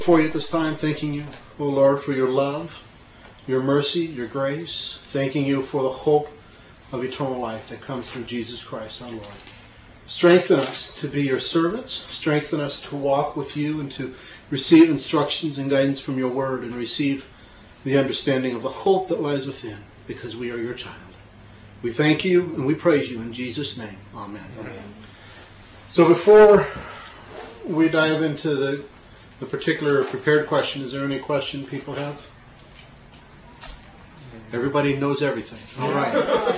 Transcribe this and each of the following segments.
For you at this time, thanking you, O Lord, for your love, your mercy, your grace, thanking you for the hope of eternal life that comes through Jesus Christ, our Lord. Strengthen us to be your servants. Strengthen us to walk with you and to receive instructions and guidance from your word and receive the understanding of the hope that lies within, because we are your child. We thank you and we praise you in Jesus' name. Amen. Amen. So before we dive into the particular prepared question, is there any question people have? Everybody knows everything. All right.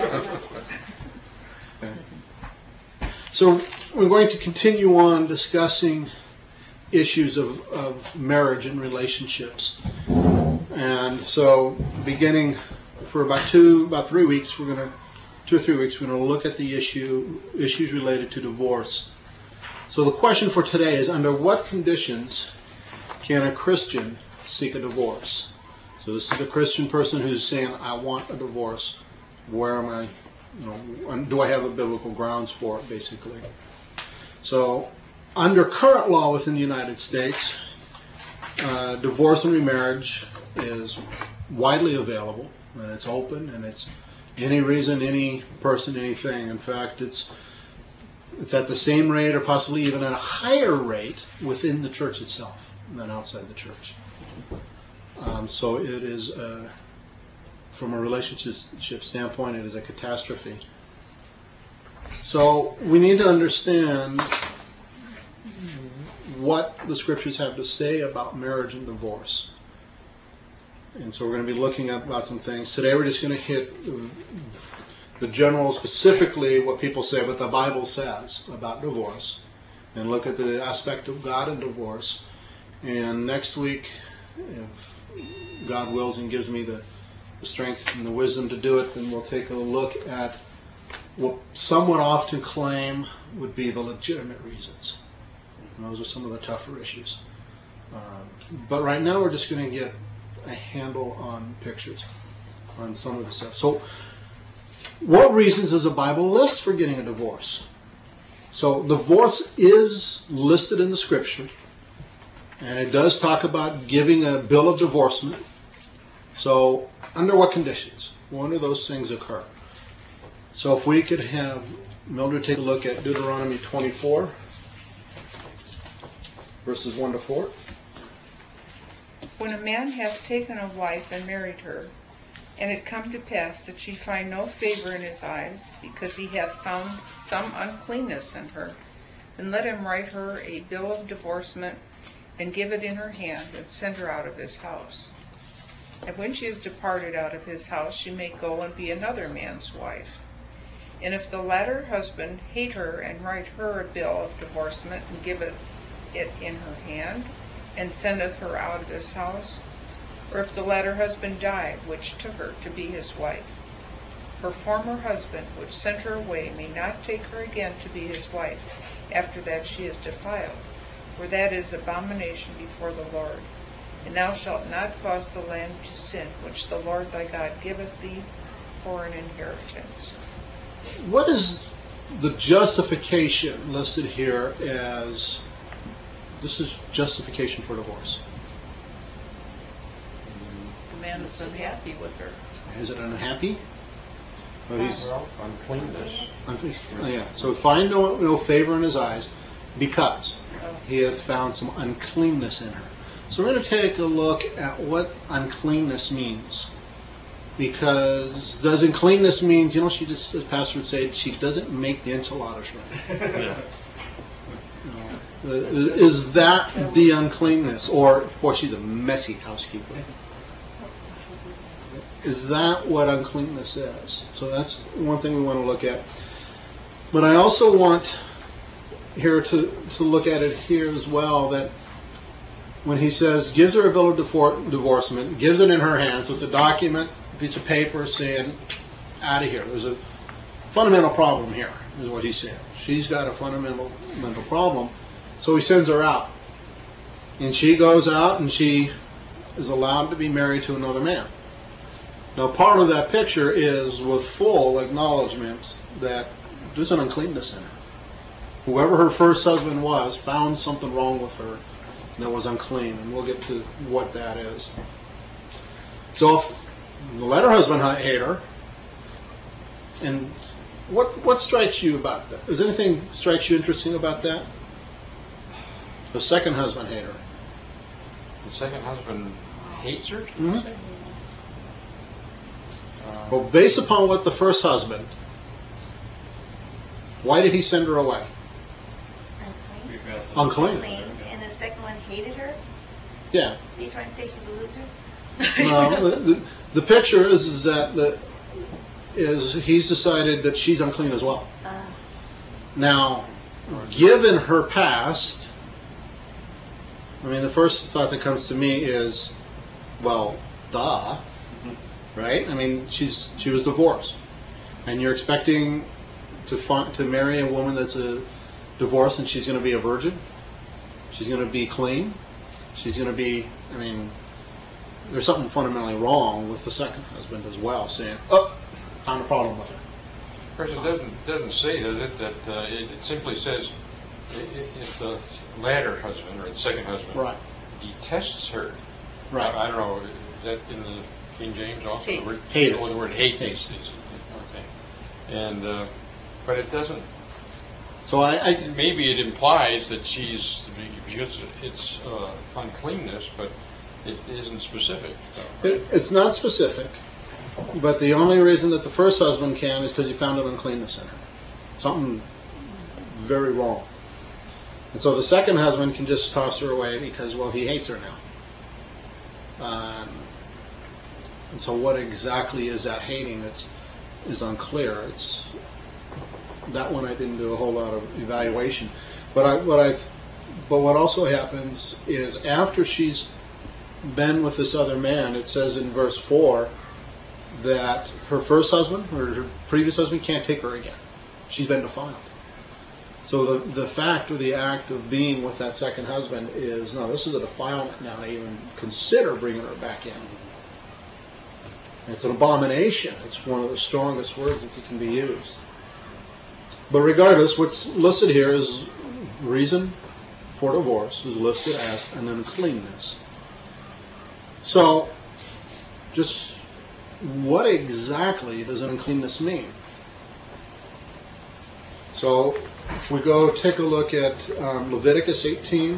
Okay. So we're going to continue on discussing issues of marriage and relationships. And so beginning for about 2 or 3 weeks, we're going to look at the issues related to divorce. So the question for today is, under what conditions can a Christian seek a divorce? So this is a Christian person who's saying, I want a divorce. Where am I? Do I have a biblical grounds for it, basically? So under current law within the United States, divorce and remarriage is widely available, and it's open, and it's any reason, any person, anything. In fact, it's at the same rate or possibly even at a higher rate within the church itself than outside the church. So it is, from a relationship standpoint, it is a catastrophe. So we need to understand what the scriptures have to say about marriage and divorce. And so we're going to be looking at about some things. Today we're just going to hit the general, specifically what people say, what the Bible says about divorce, and look at the aspect of God in divorce. And next week, if God wills and gives me the strength and the wisdom to do it, then we'll take a look at what some would often claim would be the legitimate reasons. And those are some of the tougher issues. But right now we're just going to get a handle on pictures, on some of the stuff. So what reasons does the Bible list for getting a divorce? So divorce is listed in the scripture, and it does talk about giving a bill of divorcement. So under what conditions? When do those things occur? So if we could have Mildred take a look at Deuteronomy 24, verses 1 to 4. When a man hath taken a wife and married her, and it come to pass that she find no favor in his eyes, because he hath found some uncleanness in her, then let him write her a bill of divorcement, and give it in her hand, and send her out of his house. And when she is departed out of his house, she may go and be another man's wife. And if the latter husband hate her, and write her a bill of divorcement, and give it in her hand, and sendeth her out of his house, or if the latter husband die, which took her to be his wife, her former husband, which sent her away, may not take her again to be his wife, after that she is defiled, for that is abomination before the Lord. And thou shalt not cause the land to sin, which the Lord thy God giveth thee for an inheritance. What is the justification listed here as? This is justification for divorce. The man is unhappy with her. Is it unhappy? Uncleanness. Yeah. So find no favor in his eyes, because he hath found some uncleanness in her. So we're going to take a look at what uncleanness means. Because does uncleanness mean, she just, as Pastor would say, she doesn't make the enchiladas right. Yeah. Is that the uncleanness? Or she's a messy housekeeper. Is that what uncleanness is? So that's one thing we want to look at. But I also want here to look at it here as well, that when he says, gives her a bill of divorcement, gives it in her hand, so it's a document, a piece of paper saying, out of here. There's a fundamental problem here, is what he's saying. She's got a fundamental problem. So he sends her out. And she goes out and she is allowed to be married to another man. Now part of that picture is with full acknowledgement that there's an uncleanness in her. Whoever her first husband was found something wrong with her that was unclean, and we'll get to what that is. So if let her husband hate her, and what strikes you about that? Does anything strikes you interesting about that? The second husband hate her. The second husband hates her? Mm-hmm. Well, based upon what the first husband, why did he send her away? Unclean. Unclean. And the second one hated her? Yeah. So you're trying to say she's a loser? No, the picture is that he's decided that she's unclean as well. Now, given her past, I mean, the first thought that comes to me is, well, duh, right? I mean, she was divorced, and you're expecting to marry a woman that's a divorced, and she's going to be a virgin. She's going to be clean. She's going to be. I mean, there's something fundamentally wrong with the second husband as well. Saying, "Oh, found a problem with her." Of course, it doesn't say, does it, that it simply says if the latter husband or the second husband Right. detests her. Right. I don't know. Is that in the King James also? Hate. The word, Hate. The word hate Hate. is one thing. And but it doesn't. So I Maybe it implies that she's because it's uncleanness, but it isn't specific. So. it's not specific, but the only reason that the first husband can is because he found an uncleanness in her, something very wrong. And so the second husband can just toss her away because, well, he hates her now. And so what exactly is that hating that is unclear. It's that one I didn't do a whole lot of evaluation. But what also happens is after she's been with this other man, it says in verse 4 that her first husband or her previous husband can't take her again. She's been defiled. So the fact or the act of being with that second husband is, no, this is a defilement now to even consider bringing her back in. It's an abomination. It's one of the strongest words that can be used. But regardless, what's listed here is reason for divorce is listed as an uncleanness. So, just what exactly does an uncleanness mean? So, if we go take a look at Leviticus 18,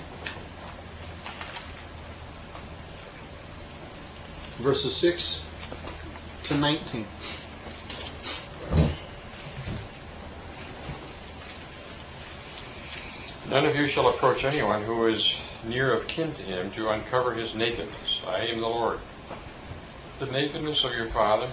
verses 6 to 19. None of you shall approach anyone who is near of kin to him to uncover his nakedness. I am the Lord. The nakedness of your father,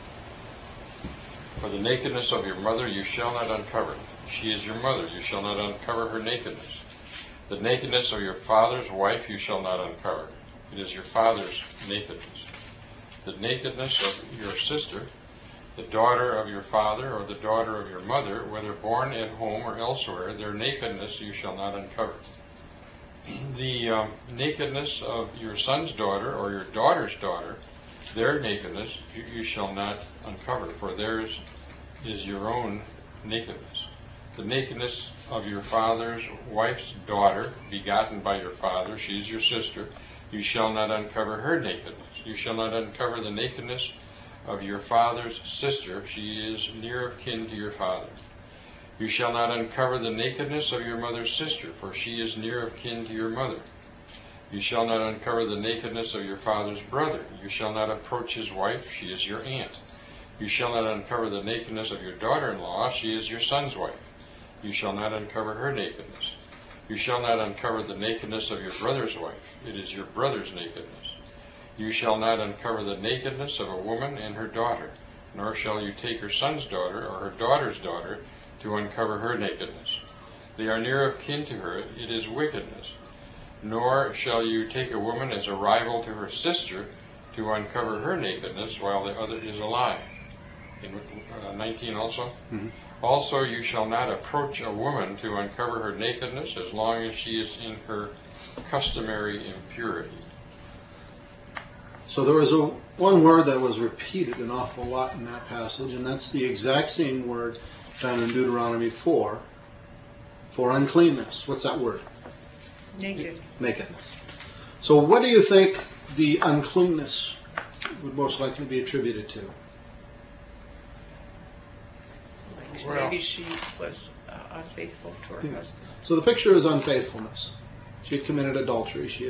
or the nakedness of your mother, you shall not uncover. She is your mother. You shall not uncover her nakedness. The nakedness of your father's wife you shall not uncover. It is your father's nakedness. The nakedness of your sister, the daughter of your father or the daughter of your mother, whether born at home or elsewhere, their nakedness you shall not uncover. The nakedness of your son's daughter or your daughter's daughter, their nakedness you shall not uncover, for theirs is your own nakedness. The nakedness of your father's wife's daughter, begotten by your father, she is your sister, you shall not uncover her nakedness. You shall not uncover the nakedness of your father's sister, she is near of kin to your father. You shall not uncover the nakedness of your mother's sister, for she is near of kin to your mother. You shall not uncover the nakedness of your father's brother. You shall not approach his wife, she is your aunt. You shall not uncover the nakedness of your daughter-in-law, she is your son's wife. You shall not uncover her nakedness. You shall not uncover the nakedness of your brother's wife. It is your brother's nakedness. You shall not uncover the nakedness of a woman and her daughter, nor shall you take her son's daughter or her daughter's daughter to uncover her nakedness. They are near of kin to her, it is wickedness. Nor shall you take a woman as a rival to her sister to uncover her nakedness while the other is alive. In 19 also. Mm-hmm. Also you shall not approach a woman to uncover her nakedness as long as she is in her customary impurity. So there was one word that was repeated an awful lot in that passage, and that's the exact same word found in Deuteronomy 4 for uncleanness. What's that word? Naked. Nakedness. So what do you think the uncleanness would most likely be attributed to? Well- Maybe she was unfaithful to her Yeah. husband. So the picture is unfaithfulness. She had committed adultery. She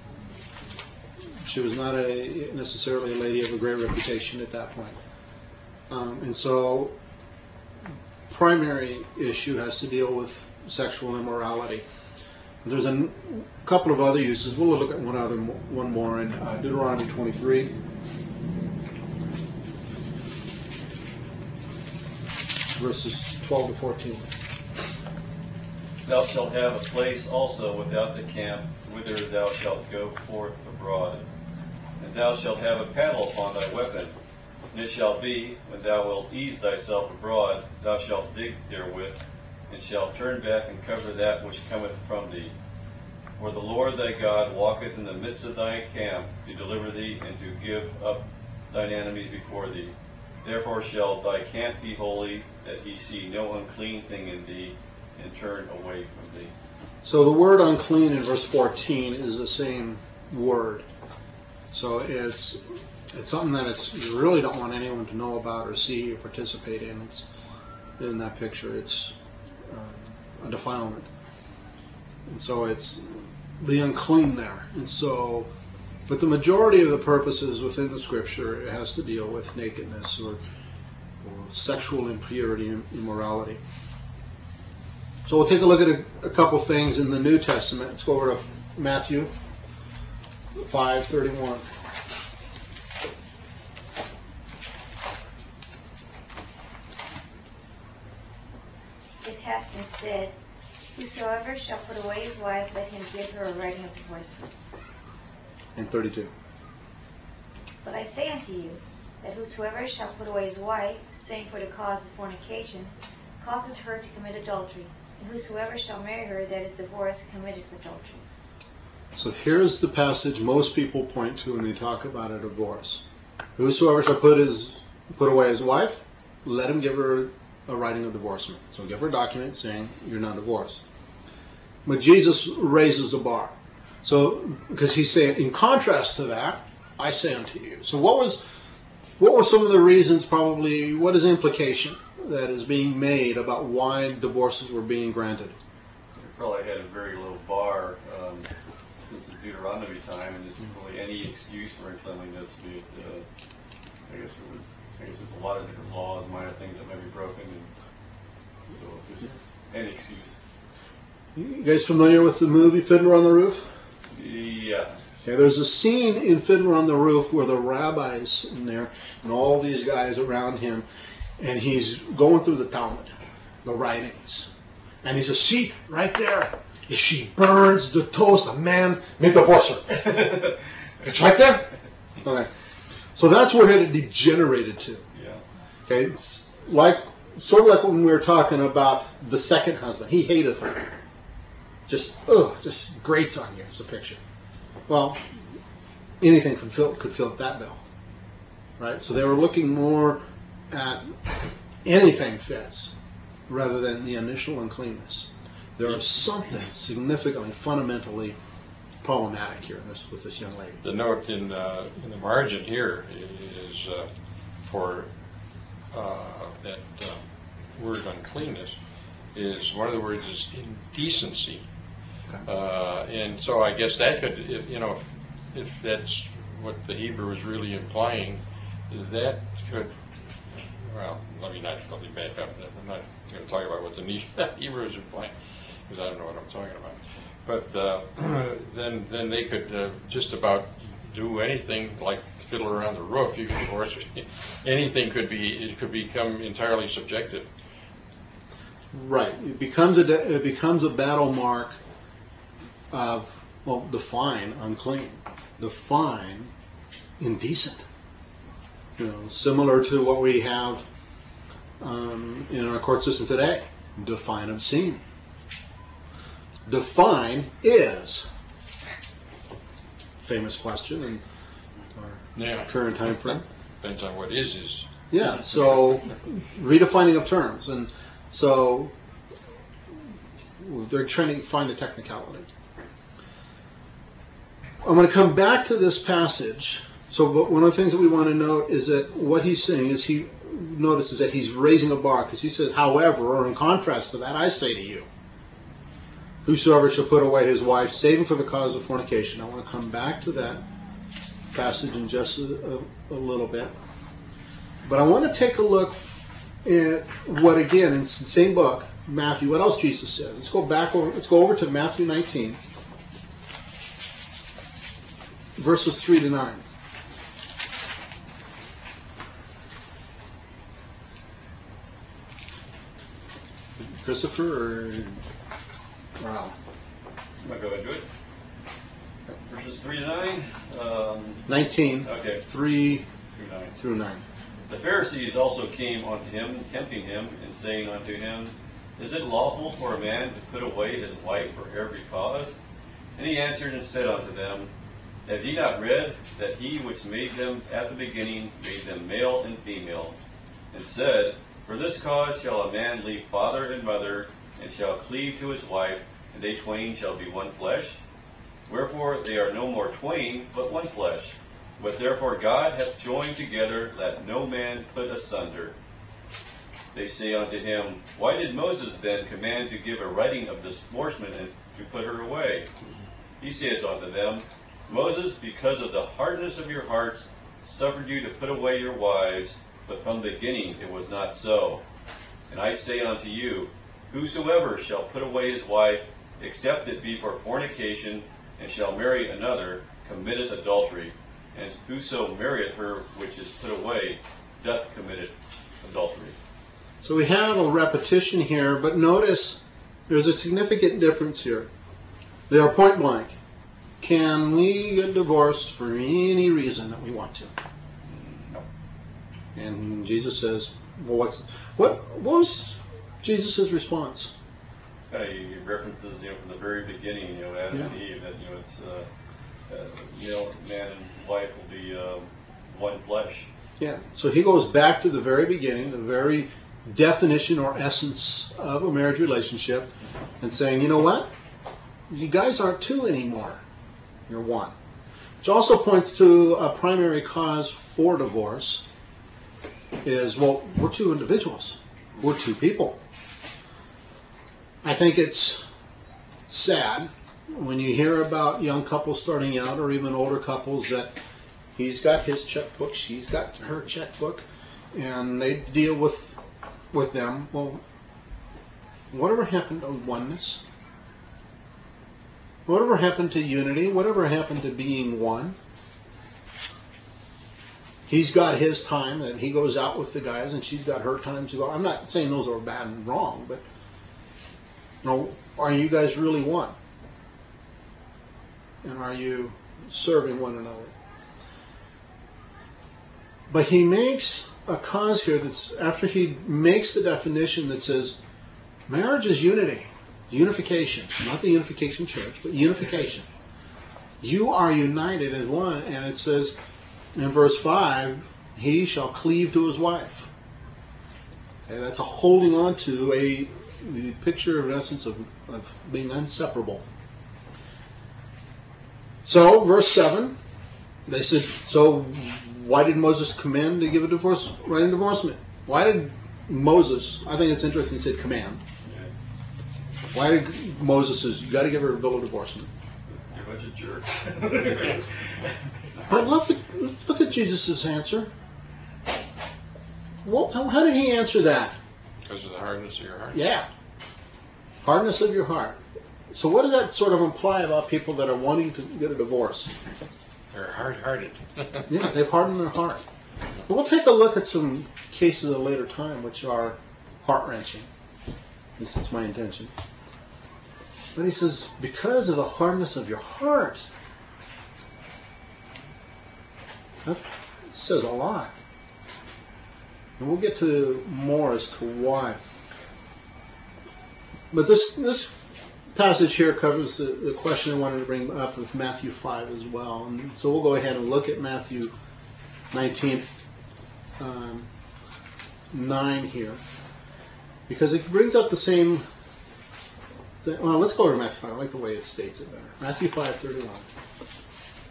was not necessarily a lady of a great reputation at that point. And so primary issue has to deal with sexual immorality. There's a couple of other uses. We'll look at one more in Deuteronomy 23. Verses 12 to 14. Thou shalt have a place also without the camp, whither thou shalt go forth abroad. And thou shalt have a paddle upon thy weapon. And it shall be, when thou wilt ease thyself abroad, thou shalt dig therewith, and shalt turn back and cover that which cometh from thee. For the Lord thy God walketh in the midst of thy camp, to deliver thee, and to give up thine enemies before thee. Therefore shall thy camp be holy, that he see no unclean thing in thee, and turn away from thee. So the word unclean in verse 14 is the same word. So it's something that you really don't want anyone to know about or see or participate in. It's in that picture. It's a defilement. And so it's the unclean there. And so, but the majority of the purposes within the scripture, it has to deal with nakedness or sexual impurity and immorality. So we'll take a look at a couple things in the New Testament. Let's go over to Matthew 5:31. It hath been said, Whosoever shall put away his wife, let him give her a writing of divorcement. And 32. But I say unto you, that whosoever shall put away his wife, saying for the cause of fornication, causeth her to commit adultery. And whosoever shall marry her that is divorced committeth adultery. So here's the passage most people point to when they talk about a divorce. Whosoever shall put away his wife, let him give her a writing of divorcement. So give her a document saying you're not divorced. But Jesus raises the bar. So, because he's saying, in contrast to that, I say unto you. So what were some of the reasons, probably, what is the implication that is being made about why divorces were being granted? We probably had a very low bar since the Deuteronomy time, and there's really any excuse for uncleanliness. Be it, I guess there's a lot of different laws, minor things that might be broken, and so just any excuse. You guys familiar with the movie Fiddler on the Roof? Yeah. Okay, there's a scene in Fiddler on the Roof where the rabbi's sitting there and all these guys around him, and he's going through the Talmud, the writings. And he says, see, right there, if she burns the toast, a man may divorce her. It's right there. Okay. So that's where it degenerated to. Yeah. Okay, it's sort of like when we were talking about the second husband. He hated her. Just grates on you as a picture. Well, anything could fill that bill, right? So they were looking more at anything fits rather than the initial uncleanness. There is something significantly, fundamentally problematic here with this young lady. The note in the margin here is for that word uncleanness is one of the words is indecency. Okay. And so I guess that could, if that's what the Hebrew is really implying, that could, well, let me back up. I'm not going to talk about what the Hebrew is implying, because I don't know what I'm talking about. But then they could just about do anything, like fiddle around the roof. You can divorce anything. It could become entirely subjective. Right. It becomes a battle mark of, well, define unclean, define indecent. Similar to what we have in our court system today. Define obscene. Define is. Famous question in our current time frame. Depends on what is. Yeah, so redefining of terms. And so they're trying to find a technicality. I'm going to come back to this passage. So one of the things that we want to note is that what he's saying is he notices that he's raising a bar, because he says, however, or in contrast to that, I say to you, whosoever shall put away his wife, saving for the cause of fornication. I want to come back to that passage in just a little bit. But I want to take a look at what, again, in the same book, Matthew, what else Jesus said. Let's go over to Matthew 19, verses 3 to 9. Christopher or Al? I'm going to go into it. Verses 3 to 9. 19, Okay, 3 through 9. through 9. The Pharisees also came unto him, tempting him, and saying unto him, Is it lawful for a man to put away his wife for every cause? And he answered and said unto them, Have ye not read that he which made them at the beginning made them male and female, and said, For this cause shall a man leave father and mother, and shall cleave to his wife, and they twain shall be one flesh? Wherefore they are no more twain, but one flesh. What therefore God hath joined together, let no man put asunder. They say unto him, Why did Moses then command to give a writing of divorcement and to put her away? He saith unto them, Moses, because of the hardness of your hearts, suffered you to put away your wives, but from the beginning it was not so. And I say unto you, Whosoever shall put away his wife, except it be for fornication, and shall marry another, committeth adultery. And whoso marrieth her which is put away, doth commit adultery. So we have a repetition here, but notice there's a significant difference here. They are point blank. Can we get divorced for any reason that we want to? No. And Jesus says, well, what was Jesus' response? He references, from the very beginning, Adam and Eve, that, it's man and wife will be one flesh. Yeah. So he goes back to the very beginning, the very definition or essence of a marriage relationship, and saying, you know what? You guys aren't two anymore. You're one. Which also points to a primary cause for divorce is, well, we're two individuals. We're two people. I think it's sad when you hear about young couples starting out, or even older couples, that he's got his checkbook, she's got her checkbook, and they deal with them. Well, whatever happened to oneness? Whatever happened to unity? Whatever happened to being one? He's got his time that he goes out with the guys, and she's got her time to go. I'm not saying those are bad and wrong, but are you guys really one? And are you serving one another? But he makes a cause here that's, after he makes the definition that says marriage is unity, unification, not the unification church, but unification. You are united as one, and it says in verse 5, he shall cleave to his wife. Okay, that's a holding on to the picture of essence of being inseparable. So, verse 7, they said, so why did Moses command to give a divorce, write a divorcement? Why did Moses, I think it's interesting he said command. Why did Moses says, you got to give her a bill of divorcement? You're a bunch of jerks. But look at Jesus' answer. Well, how did he answer that? Because of the hardness of your heart? Yeah. Hardness of your heart. So what does that sort of imply about people that are wanting to get a divorce? They're hard-hearted. Yeah, they've hardened their heart. But we'll take a look at some cases at a later time which are heart-wrenching. This is my intention. But he says, because of the hardness of your heart. That says a lot. And we'll get to more as to why. But this passage here covers the question I wanted to bring up with Matthew 5 as well. And so we'll go ahead and look at Matthew 19, 9 here. Because it brings up the same thing. Well, let's go to Matthew 5. I like the way it states it better. Matthew 5:31.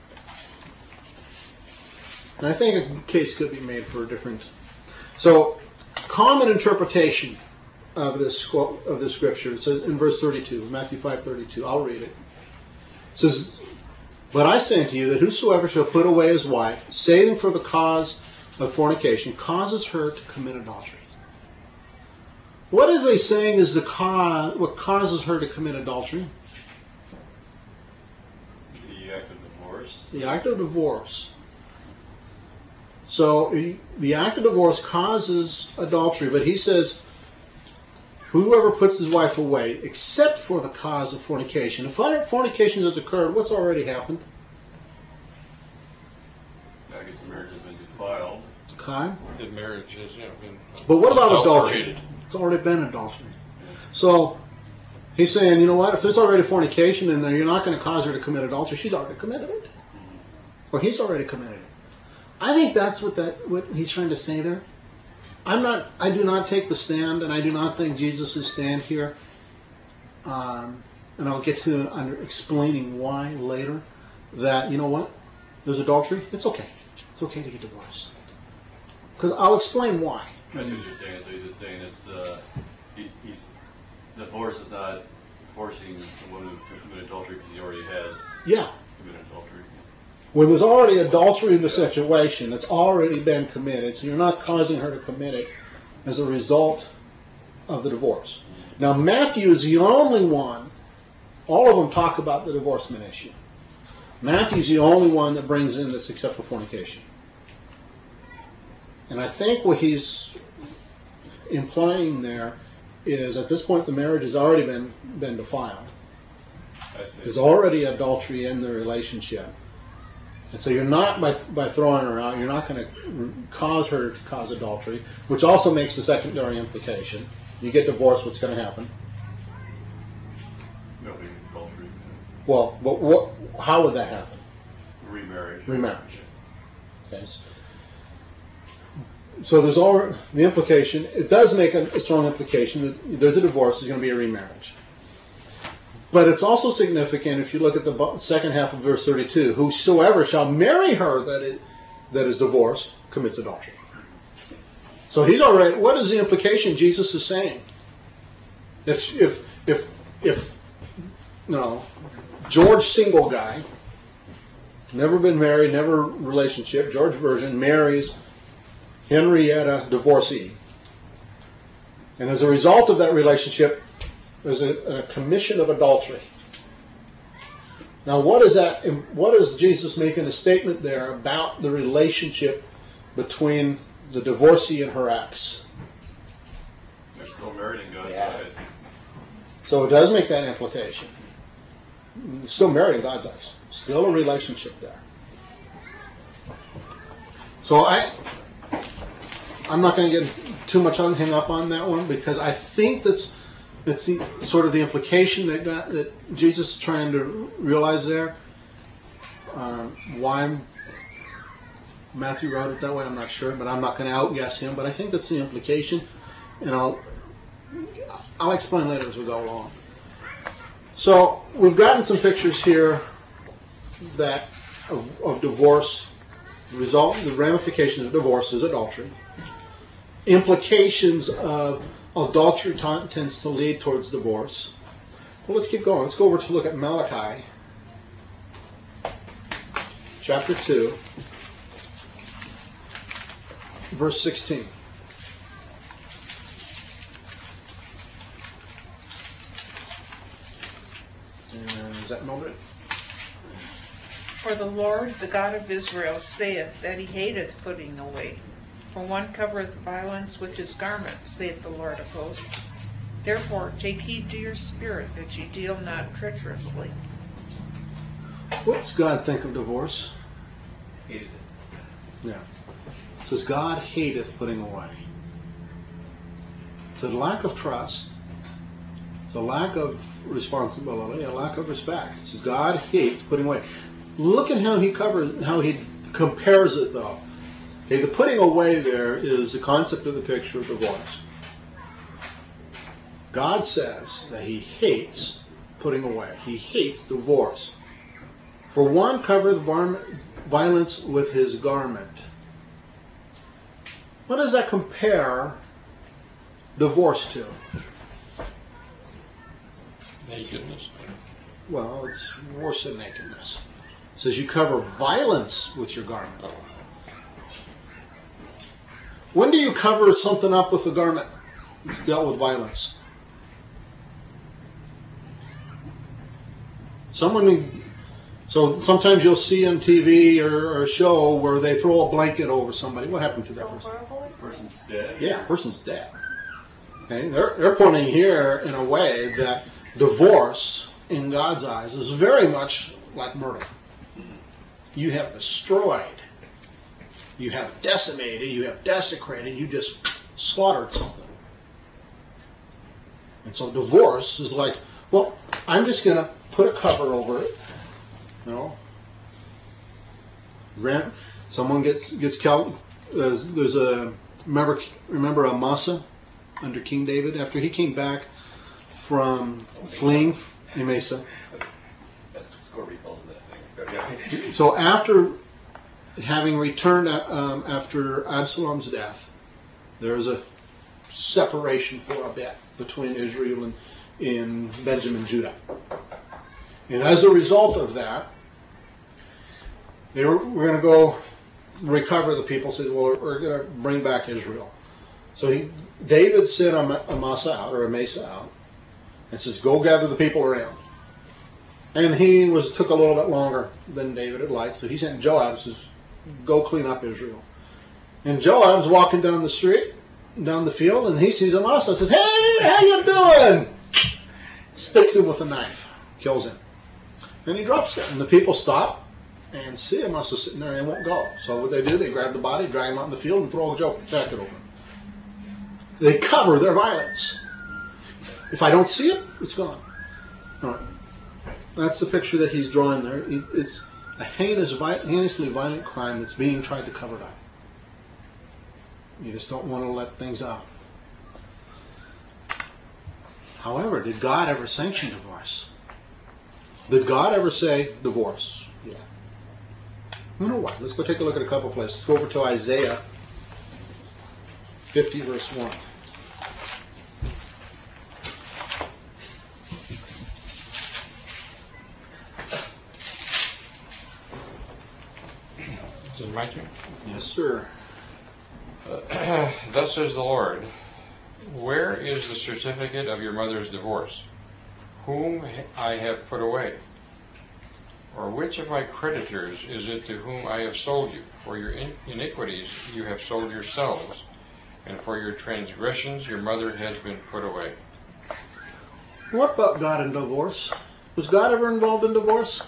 And I think a case could be made for a different. So, common interpretation of this scripture. It says in verse 32, Matthew 5:32. I'll read it. It says, "But I say unto you that whosoever shall put away his wife, saving for the cause of fornication, causes her to commit adultery." What are they saying is the cause? What causes her to commit adultery? The act of divorce. The act of divorce. So the act of divorce causes adultery, but he says, whoever puts his wife away, except for the cause of fornication. If fornication has occurred, what's already happened? I guess the marriage has been defiled. Okay. The marriage has been. But what about adulterated. adultery? It's already been adultery. So he's saying, you know what? If there's already fornication in there, you're not going to cause her to commit adultery. She's already committed it, or he's already committed it. I think that's what he's trying to say there. I do not take the stand, and I do not think Jesus' stand here. And I'll get to explaining why later. That, you know what? There's adultery. It's okay. It's okay to get divorced. Because I'll explain why. I see what you're saying. So you're just saying divorce is not forcing the woman to commit adultery because he already has committed adultery. When there's already adultery in the situation, it's already been committed, so you're not causing her to commit it as a result of the divorce. Now, Matthew is the only one, all of them talk about the divorcement issue. Matthew's the only one that brings in this except for fornication. And I think what he's implying there is at this point the marriage has already been defiled. I see. There's already adultery in the relationship. And so you're not, by throwing her out, you're not going to cause her to cause adultery, which also makes the secondary implication. You get divorced, what's going to happen? There'll be adultery. Well, but how would that happen? Remarriage. Remarriage. Okay. So there's all the implication. It does make a strong implication that there's a divorce, there's going to be a remarriage. But it's also significant if you look at the second half of verse 32. Whosoever shall marry her that is divorced commits adultery. So he's already. What is the implication Jesus is saying? If George single guy, never been married, never relationship, George virgin marries Henrietta divorcee, and as a result of that relationship, there's a commission of adultery. Now, what is that? What is Jesus making a statement there about the relationship between the divorcee and her ex? They're still married in God's Yeah. eyes. So it does make that implication. Still married in God's eyes. Still a relationship there. So I'm not going to get too much hung up on that one because I think that's sort of the implication that Jesus is trying to realize there. Why Matthew wrote it that way, I'm not sure, but I'm not going to outguess him. But I think that's the implication, and I'll explain later as we go along. So we've gotten some pictures here that of divorce. The ramifications of divorce is adultery. Implications of adultery tends to lead towards divorce. Well, let's keep going. Let's go over to look at Malachi, chapter 2, verse 16. And is that moment? For the Lord, the God of Israel, saith that he hateth putting away. For one covereth violence with his garment, saith the Lord of hosts. Therefore take heed to your spirit, that ye deal not treacherously. What does God think of divorce? Hated it. Yeah. It says God hateth putting away. It's a lack of trust. It's a lack of responsibility, a lack of respect. It says God hates putting away. Look at how he compares it though. Okay, the putting away there is the concept of the picture of divorce. God says that he hates putting away. He hates divorce. For one covereth violence with his garment. What does that compare divorce to? Nakedness. Well, it's worse than nakedness. It says you cover violence with your garment. Oh. When do you cover something up with a garment? It's dealt with violence. So sometimes you'll see on TV or a show where they throw a blanket over somebody. What happened to that So person? horrible is Person's dead. Yeah, person's dead. Okay? They're pointing here in a way that divorce, in God's eyes, is very much like murder. You have destroyed, you have decimated, you have desecrated, you just slaughtered something. And so divorce is like, well, I'm just going to put a cover over it. You know, someone gets killed. There's a remember Amasa under King David after he came back from fleeing Amasa. That's Scorby called that thing. So after having returned after Absalom's death, there was a separation for a bit between Israel and in Benjamin, Judah. And as a result of that, we're going to go recover the people. Say, well, we're going to bring back Israel. So David sent Amasa out and says, go gather the people around. And he took a little bit longer than David had liked. So he sent Joab and says, go clean up Israel. And Joab's walking down the street, down the field, and he sees Amasa and says, hey, how you doing? Sticks him with a knife, kills him. Then he drops it, and the people stop and see Amasa sitting there and they won't go. So what they do, they grab the body, drag him out in the field, and throw a jacket over him. They cover their violence. If I don't see it, it's gone. All right. That's the picture that he's drawing there. It's a heinously violent crime that's being tried to cover up. You just don't want to let things out. However, did God ever sanction divorce? Did God ever say divorce? Yeah. You know what? Let's go take a look at a couple places. Let's go over to Isaiah 50, verse 1. Is it my turn? Yes, sir. Thus says the Lord, where is the certificate of your mother's divorce, whom I have put away? Or which of my creditors is it to whom I have sold you? For your iniquities you have sold yourselves, and for your transgressions your mother has been put away. What about God and divorce? Was God ever involved in divorce?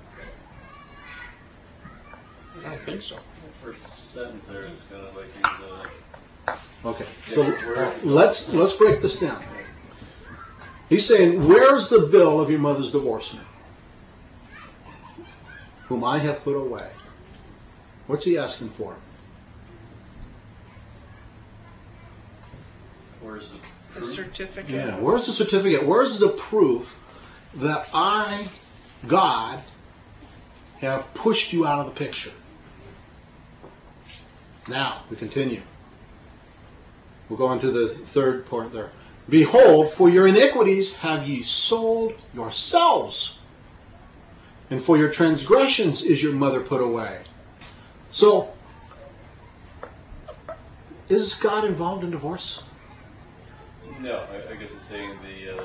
I don't think so. The first sentence there is kind of like he's Okay, so let's break this down. He's saying, where's the bill of your mother's divorcement? Whom I have put away. What's he asking for? where's the The proof? certificate. Yeah, where's the certificate? Where's the proof that I, God, have pushed you out of the picture? Now, we continue. We'll go on to the third point there. Behold, for your iniquities have ye sold yourselves, and for your transgressions is your mother put away. So, is God involved in divorce? No, I guess it's saying the.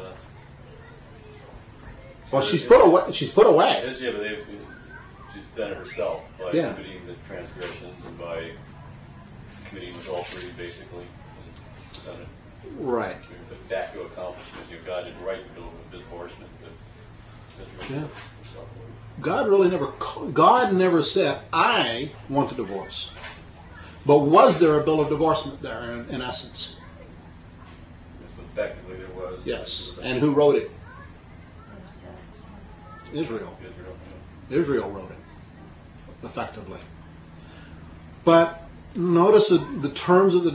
Well, she's put away. She's put away. Yes, yeah, but she's done it herself by Yeah. committing the transgressions and by committing adultery, basically. Done it. Right. But back to accomplishment. God didn't write the bill of divorcement, but Yeah. herself. God never said, I want a divorce. But was there a bill of divorcement there in essence? So effectively there was. Yes. And who wrote it? Israel. Israel. Israel wrote it, effectively. But notice the terms of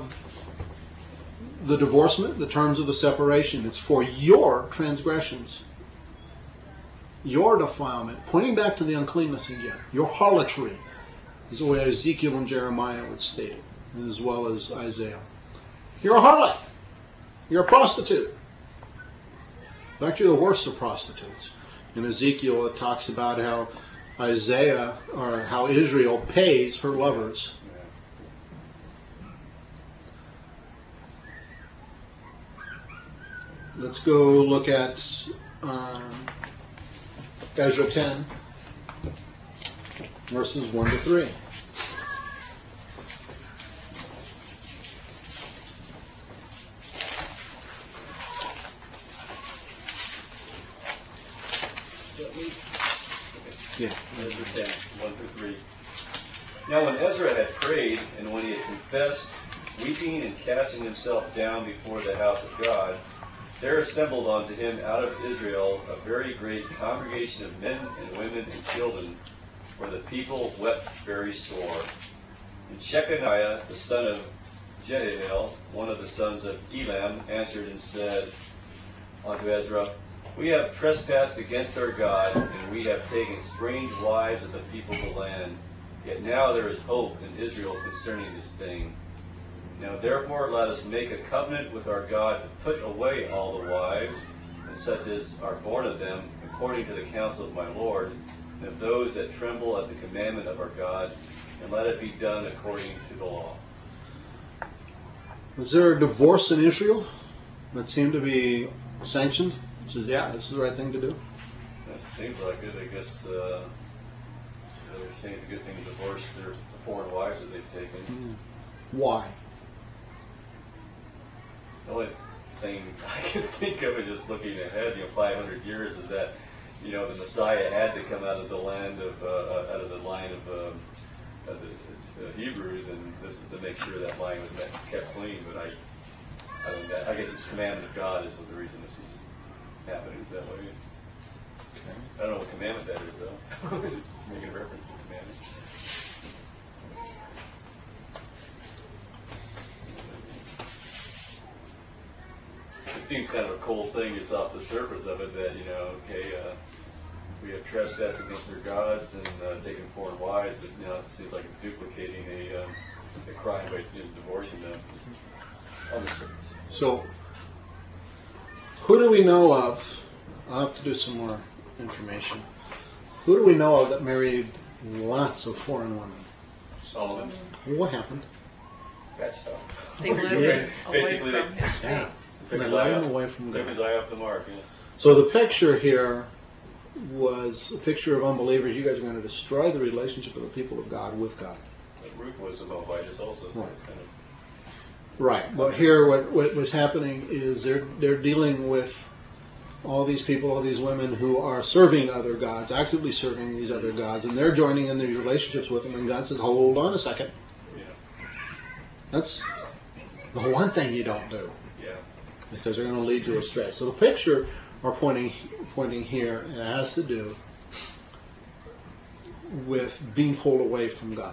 the divorcement, the terms of the separation. It's for your transgressions. your defilement, pointing back to the uncleanness again, your harlotry, is the way Ezekiel and Jeremiah would state it, as well as Isaiah. You're a harlot. You're a prostitute. In fact, you're the worst of prostitutes. In Ezekiel, it talks about how Isaiah, or how Israel pays her lovers. Let's go look at Ezra 10, verses 1 to 3. Yeah. Ezra 10, 1 through 3. Now when Ezra had prayed, and when he had confessed, weeping and casting himself down before the house of God, there assembled unto him out of Israel a very great congregation of men and women and children, for the people wept very sore. And Shechaniah, the son of Jehiel, one of the sons of Elam, answered and said unto Ezra, We have trespassed against our God, and we have taken strange wives of the people of the land. Yet now there is hope in Israel concerning this thing. Now therefore let us make a covenant with our God to put away all the wives, and such as are born of them, according to the counsel of my Lord, and of those that tremble at the commandment of our God, and let it be done according to the law. Was there a divorce in Israel that seemed to be sanctioned? He says, yeah, this is the right thing to do. That seems like it. I guess they're saying it's a good thing to divorce their foreign wives that they've taken. Why? The only thing I can think of, is just looking ahead, 500 years, is that, the Messiah had to come out of the land of, out of the line of the Hebrews, and this is to make sure that line was kept clean. But I guess it's commandment of God is the reason this is happening that way. Okay. I don't know what commandment that is, though. Making reference to commandment. It seems kind of a cool thing just off the surface of it that, we have trespassed against their gods and taken foreign wives, but it seems like it's duplicating a crime by divorcing them on the surface. So, who do we know of? I'll have to do some more information. Who do we know of that married lots of foreign women? Solomon. What happened? Bad stuff. They led him away Basically, from his faith. They led him away from Took God. his eye off the mark, yeah. So the picture here was a picture of unbelievers. You guys are going to destroy the relationship of the people of God with God. But Ruth was a Moabitess also, so Right. it's kind of... Right. But here what was happening is they're dealing with all these people, all these women who are serving other gods, actively serving these other gods, and they're joining in these relationships with them, and God says, hold on a second. Yeah. That's the one thing you don't do. Yeah. Because they're going to lead you astray. So the picture are pointing here, and it has to do with being pulled away from God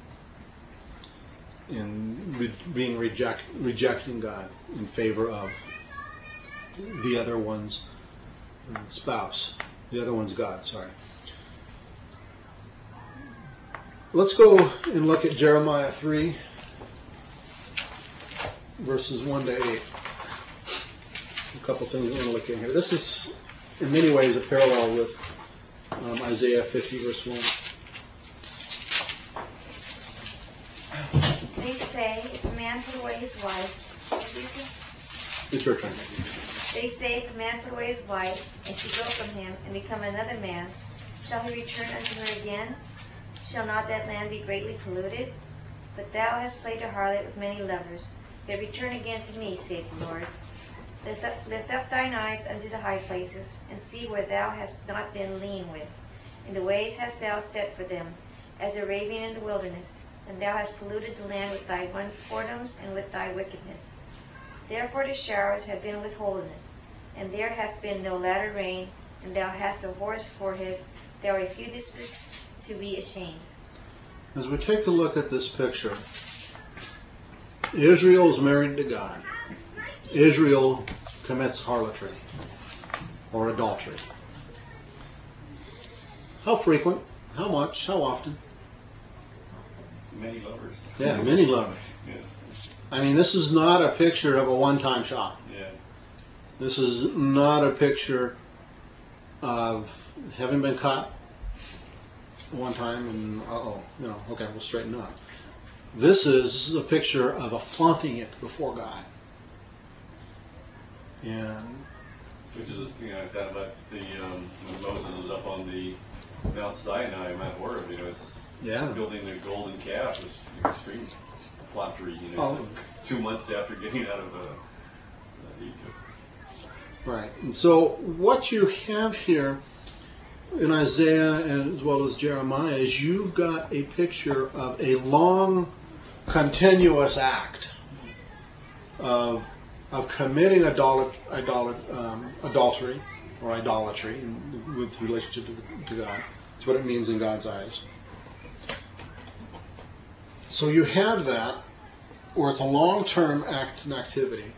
and being rejecting God in favor of the other one's spouse, the other one's God. Sorry. Let's go and look at Jeremiah 3, verses 1 to 8. A couple things I want to look in here. This is, in many ways, a parallel with Isaiah 50, verse 1. They say, if a man put away his wife, It's your turn. they say, if a man put away his wife, and she go from him, and become another man's, shall he return unto her again? Shall not that land be greatly polluted? But thou hast played a harlot with many lovers. Yet return again to me, saith the Lord. Lift up thine eyes unto the high places, and see where thou hast not been lean with. In the ways hast thou set for them, as a raving in the wilderness, and thou hast polluted the land with thy whoredoms and with thy wickedness. Therefore the showers have been withholden, and there hath been no latter rain, and thou hast a whore's forehead, thou refusest to be ashamed. As we take a look at this picture, Israel is married to God. Israel commits harlotry or adultery. How frequent? How much? How often? Many lovers. Yeah, many lovers. Yes. I mean, this is not a picture of a one-time shot. Yeah. This is not a picture of having been caught one time and, okay, we'll straighten up. This is a picture of a flaunting it before God. And Which is, I thought about when Moses was up on the Mount Sinai, Mount Horeb, it's building the golden calf was extreme flattery, 2 months after getting out of Egypt. right. And so what you have here in Isaiah and as well as Jeremiah is you've got a picture of a long, continuous act of committing adultery or idolatry with relationship to God. That's what it means in God's eyes. So you have that where it's a long-term act and activity,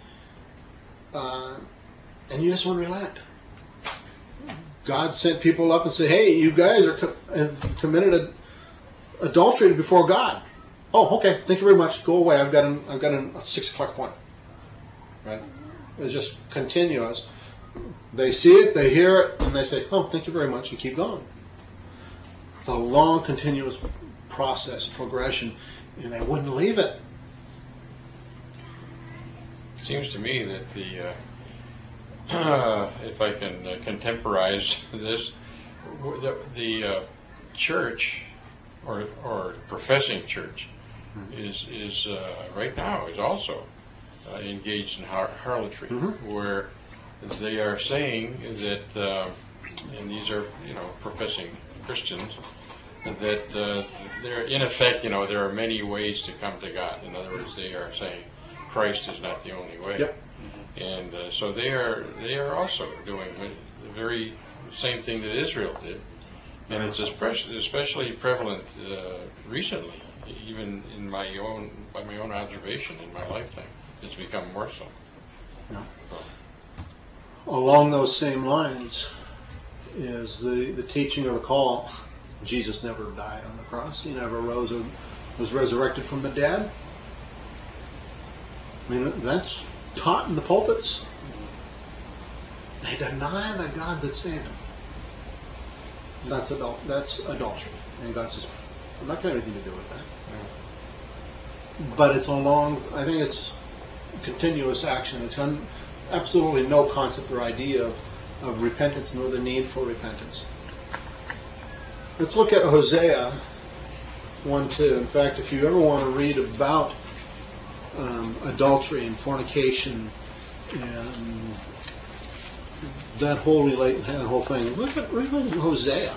and you just want to relent. God sent people up and said, "Hey, you guys have committed adultery before God." Oh, okay. Thank you very much. Go away. I've got a 6 o'clock appointment. Right? It's just continuous. They see it, they hear it, and they say, "Oh, thank you very much," and keep going. It's a long, continuous process, progression, and they wouldn't leave it. It seems to me that the if I can contemporize this, the church or professing church is right now is also engaged in harlotry, where they are saying that, and these are professing Christians, that they're in effect there are many ways to come to God. In other words, they are saying Christ is not the only way. Yep. And so they are also doing the very same thing that Israel did, and it's especially prevalent recently, even by my own observation in my lifetime. It's become more so. Yeah. Along those same lines is the teaching of the call. Jesus never died on the cross. He never rose and was resurrected from the dead. I mean, that's taught in the pulpits. They deny the God that saved them. That's adultery. And God says, I'm not going to have anything to do with that. Yeah. But it's I think it's continuous action. It's got absolutely no concept or idea of repentance nor the need for repentance. Let's look at Hosea 1:2. In fact, if you ever want to read about adultery and fornication and that whole thing, look at Hosea.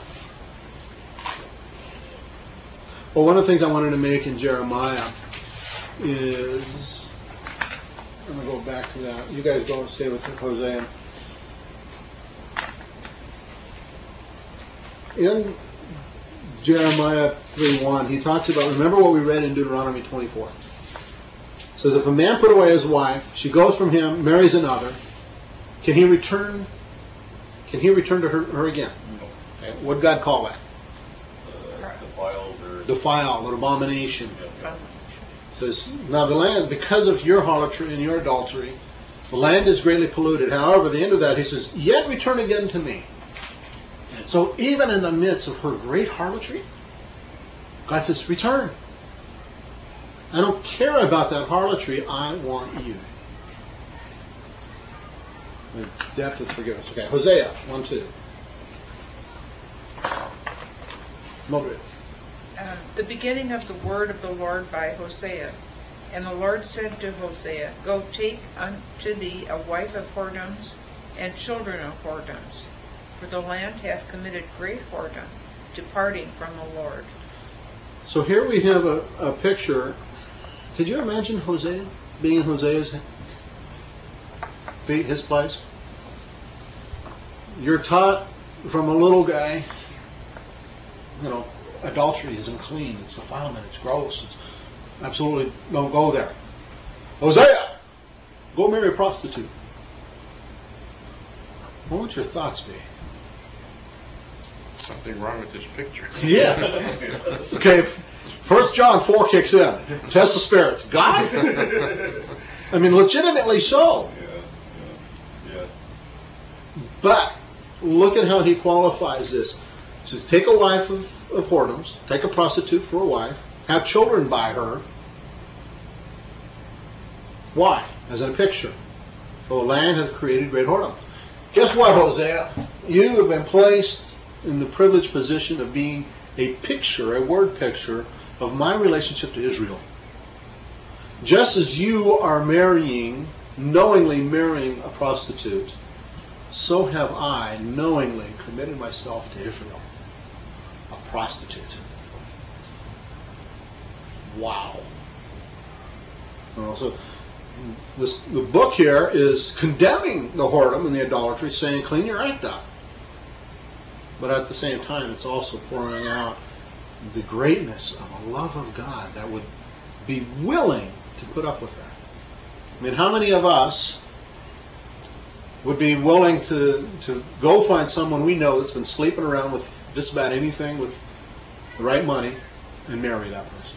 Well, one of the things I wanted to make in Jeremiah is, I'm going to go back to that. You guys don't stay with Hosea. In Jeremiah 3:1, he talks about, remember what we read in Deuteronomy 24. It says, if a man put away his wife, she goes from him, marries another, can he return to her again? Okay. What did God call that? Defiled or abomination. Yeah. Says, now the land, because of your harlotry and your adultery, the land is greatly polluted. However, at the end of that, he says, yet return again to me. So even in the midst of her great harlotry, God says, return. I don't care about that harlotry. I want you. The depth of forgiveness. Okay, Hosea 1:2. Mildred. The beginning of the word of the Lord by Hosea. And the Lord said to Hosea, go take unto thee a wife of whoredoms and children of whoredoms, for the land hath committed great whoredom, departing from the Lord. So here we have a picture. Could you imagine Hosea being in Hosea's feet, his place? You're taught from a little guy, adultery is unclean, it's defilement, it's gross, it's absolutely don't go there. Hosea, go marry a prostitute. What would your thoughts be? Something wrong with this picture. Yeah. Okay, 1 John 4 kicks in. Test the spirits. God? I mean, legitimately so. Yeah. But look at how he qualifies this. He says, take a wife of whoredoms, take a prostitute for a wife, have children by her. Why? As in a picture. The land has created great whoredom. Guess what, Hosea? You have been placed in the privileged position of being a picture, a word picture, of my relationship to Israel. Just as you are knowingly marrying a prostitute, so have I knowingly committed myself to Israel, a prostitute. Wow. So the book here is condemning the whoredom and the idolatry, saying, clean your act up. But at the same time, it's also pouring out the greatness of a love of God that would be willing to put up with that. I mean, how many of us would be willing to go find someone we know that's been sleeping around with just about anything with the right money and marry that person?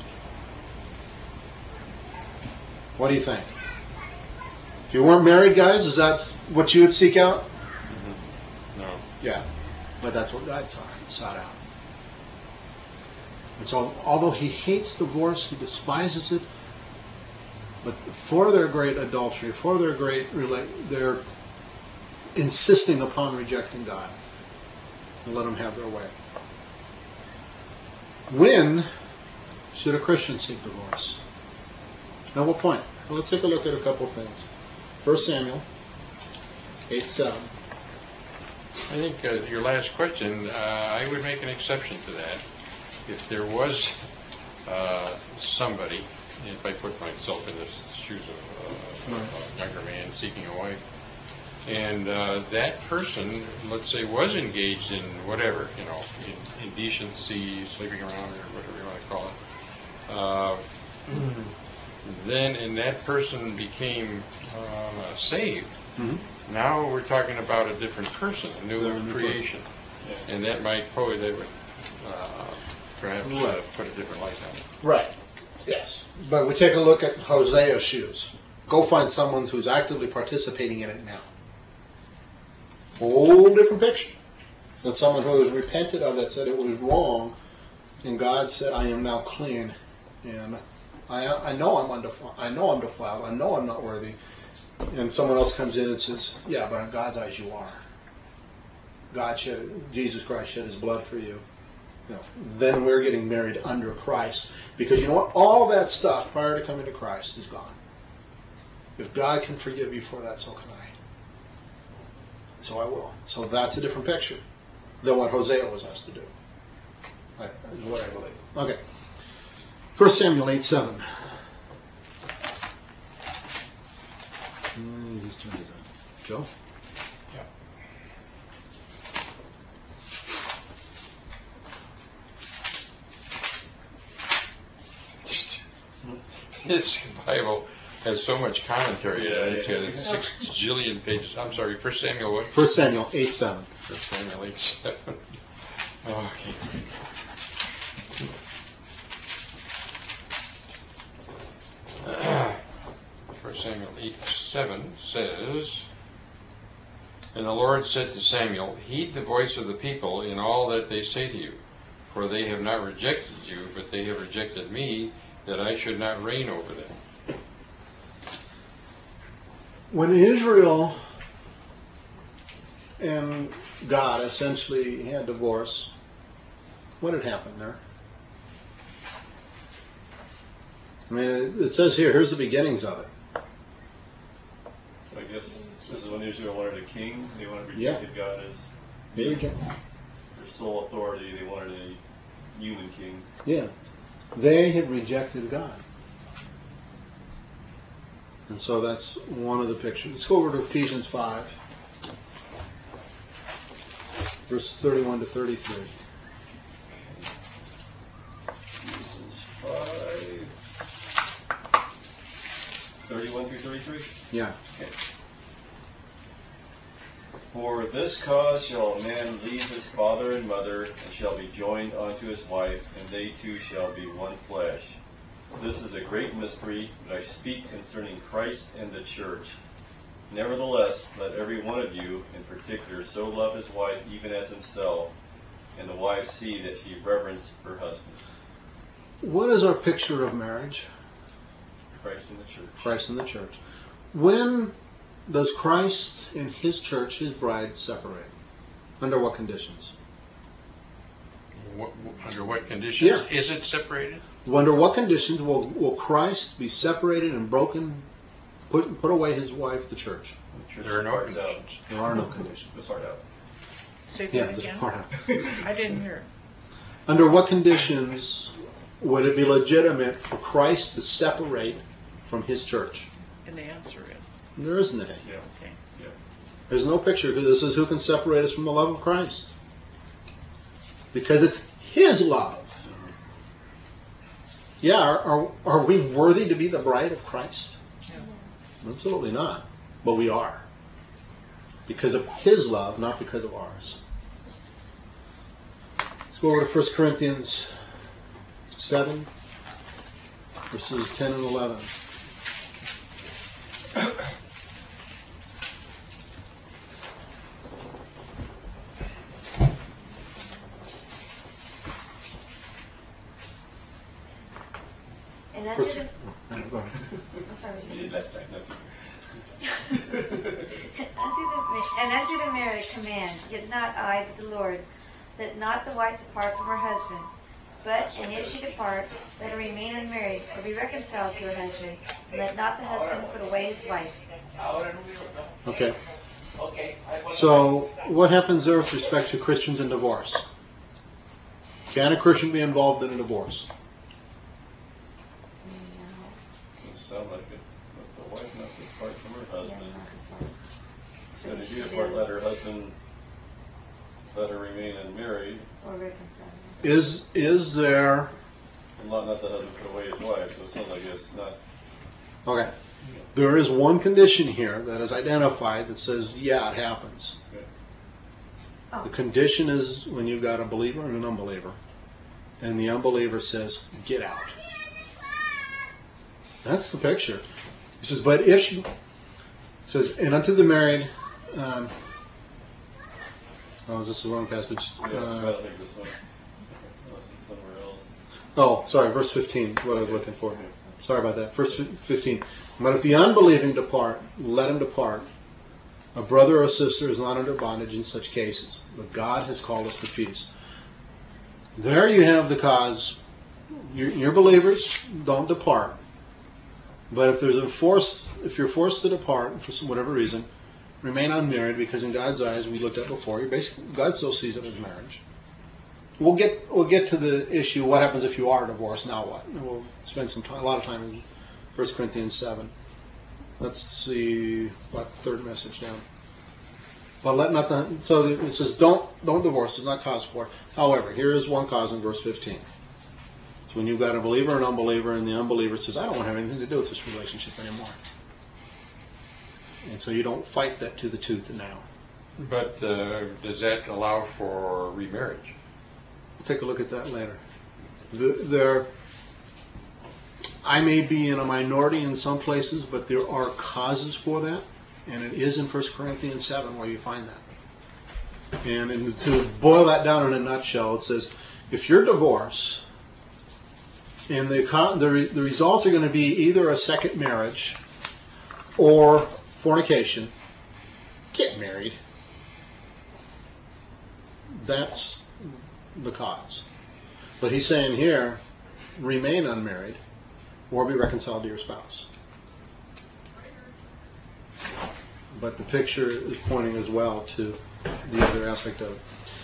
What do you think? If you weren't married, guys, is that what you would seek out? Mm-hmm. No. Yeah, but that's what God sought out. And so, although he hates divorce, he despises it, but for their great adultery, for their they're insisting upon rejecting God and let them have their way. When should a Christian seek divorce? At what point? Well, let's take a look at a couple of things. 1 Samuel 8:7. I think your last question, I would make an exception to that. If there was somebody, if I put myself in the shoes of a younger man seeking a wife, and that person, let's say, was engaged in whatever, indecency, sleeping around, or whatever you want to call it, then, and that person became saved, now we're talking about a different person, a new creation. And that might probably, they would perhaps put a different light on it. Right. Yes. But we take a look at Hosea's shoes. Go find someone who's actively participating in it now. Whole different picture than someone who has repented of it, said it was wrong, and God said, I am now clean, and I know I'm undefiled. I know I'm defiled. I know I'm not worthy. And someone else comes in and says, yeah, but in God's eyes you are. Jesus Christ shed his blood for you. Then we're getting married under Christ. Because you know what? All that stuff prior to coming to Christ is gone. If God can forgive you for that, so can I. So I will. So that's a different picture than what Hosea was asked to do. Is what I believe. Okay. 1 Samuel 8:7. Joe? Yeah. This Bible has so much commentary in it. It's got 6 jillion pages. I'm sorry, 1 Samuel what? 1 Samuel 8:7. 1 Samuel 8:7. Okay. First Samuel 8:7 says, and the Lord said to Samuel, heed the voice of the people in all that they say to you, for they have not rejected you, but they have rejected me, that I should not reign over them. When Israel and God essentially had divorce, what had happened there? I mean, it says here's the beginnings of it. I guess this is when Israel wanted a king. They rejected God as their sole authority. They wanted a human king. Yeah. They had rejected God. And so that's one of the pictures. Let's go over to Ephesians 5, verses 31 to 33. Ephesians 5, 31 through 33? Yeah. Okay. For this cause shall a man leave his father and mother, and shall be joined unto his wife, and they two shall be one flesh. This is a great mystery, but I speak concerning Christ and the church. Nevertheless, let every one of you in particular so love his wife even as himself, and the wife see that she reverence her husband. What is our picture of marriage? Christ and the church. Christ and the church. When does Christ and his church, his bride, separate? Under what conditions? Under what conditions Yeah. is it separated? Under what conditions will Christ be separated and broken, put away his wife, the church? The church There are no parts out. conditions. There are no conditions. The part out. Say Yeah, that this again. part out. I didn't hear it. Under what conditions would it be legitimate for Christ to separate from his church? And the answer is, There isn't any. Yeah. okay. There's no picture, because this is who can separate us from the love of Christ. Because it's his love. Yeah, are we worthy to be the bride of Christ? No. Absolutely not. But we are. Because of his love, not because of ours. Let's go over to 1 Corinthians 7, verses 10 and 11. And unto First- the, Go ahead. I'm sorry. You did last time, no? And unto the married command, yet not I, but the Lord, let not the wife depart from her husband. But, and if she depart, let her remain unmarried, or be reconciled to her husband, and let not the husband put away his wife. Okay. So, what happens there with respect to Christians and divorce? Can a Christian be involved in a divorce? It sounds like it. Let the wife not depart from her Yeah, husband. not depart. And if you depart, let her husband, let her remain unmarried. Or reconcile. Is there... And not the husband put away his wife, so it sounds like it's not. Okay. There is one condition here that is identified that says, yeah, it happens. Oh. The condition is when you've got a believer and an unbeliever. And the unbeliever says, get out. That's the picture. He says, but if she... says, and unto the married... oh, is this the wrong passage? Yeah, I don't think this one. Unless it's somewhere else. Oh, sorry, verse 15 is what I was looking for. Sorry about that. Verse 15. But if the unbelieving depart, let him depart. A brother or sister is not under bondage in such cases, but God has called us to peace. There you have the cause. You're believers, don't depart. But if there's if you're forced to depart for whatever reason, remain unmarried, because in God's eyes, we looked at before, God still sees it as marriage. We'll get to the issue, what happens if you are divorced, now what? And we'll spend a lot of time in 1 Corinthians 7. Let's see, about the third message down. But let not the, so it says don't divorce, there's not cause for it. However, here is one cause in verse 15. It's when you've got a believer and unbeliever, and the unbeliever says, I don't want to have anything to do with this relationship anymore. And so you don't fight that to the tooth now. But does that allow for remarriage? We'll take a look at that later. I may be in a minority in some places, but there are causes for that, and it is in 1 Corinthians 7 where you find that. And to boil that down in a nutshell, it says, if you're divorced, and the results are going to be either a second marriage or fornication, get married. That's the cause. But he's saying here, remain unmarried or be reconciled to your spouse. But the picture is pointing as well to the other aspect of it.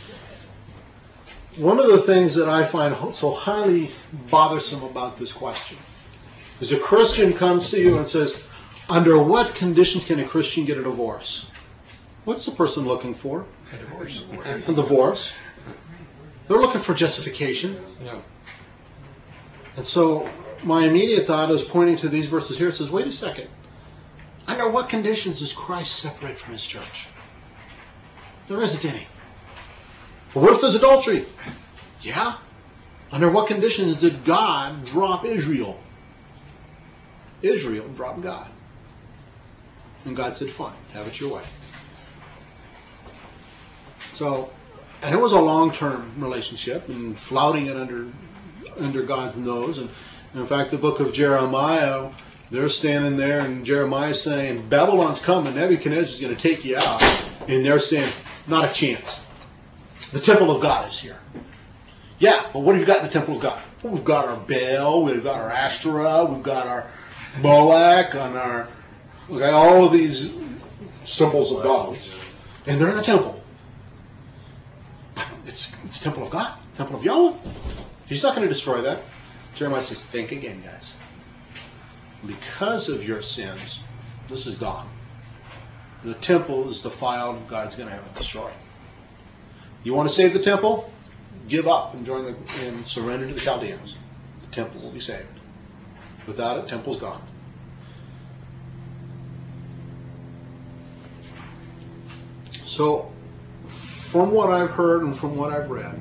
One of the things that I find so highly bothersome about this question is a Christian comes to you and says, under what conditions can a Christian get a divorce? What's the person looking for? A divorce. A divorce. They're looking for justification. Yeah. And so my immediate thought is pointing to these verses here. It says, wait a second. Under what conditions does Christ separate from his church? There isn't any. But what if there's adultery? Yeah. Under what conditions did God drop Israel? Israel dropped God. And God said, fine, have it your way. So, and it was a long-term relationship and flouting it under God's nose. And in fact, the book of Jeremiah, they're standing there and Jeremiah's saying, Babylon's coming, Nebuchadnezzar's going to take you out. And they're saying, not a chance. The temple of God is here. Yeah, but what have you got in the temple of God? Well, we've got our Baal, we've got our Ashtoreth, we've got our Molech, and we've got all of these symbols of gods. And they're in the temple. It's the temple of God, the temple of Yahweh. He's not going to destroy that. Jeremiah says, think again, guys. Because of your sins, this is gone. The temple is defiled. God's going to have it destroyed. You want to save the temple? Give up and surrender to the Chaldeans. The temple will be saved. Without it, temple's gone. So, from what I've heard and from what I've read,